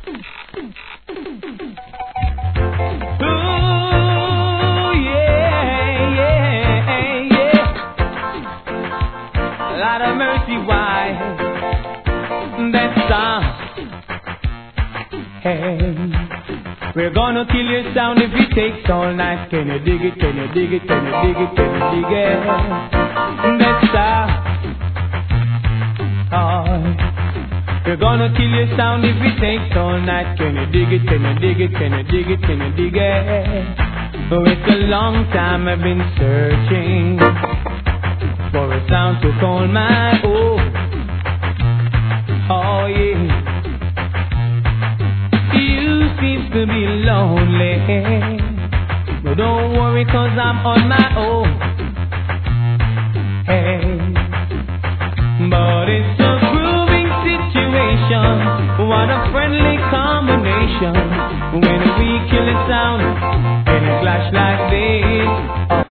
Lot of mercy, why? That's hey, we're gonna kill your sound if it takes all night. Can you dig it? Can you dig it? Can you dig it? Can you dig it? That's we're gonna kill your sound if it takes all night. Can you dig it? Can you dig it? Can you dig it? Can you dig it? Oh, it's a long time I've been searching for a sound to call my own. Oh yeah. You seem to be lonely, but don't worry 'cause I'm on my own. Hey, but it's a grooving situation. What a friendly combination when we kill it sound and it clash like this.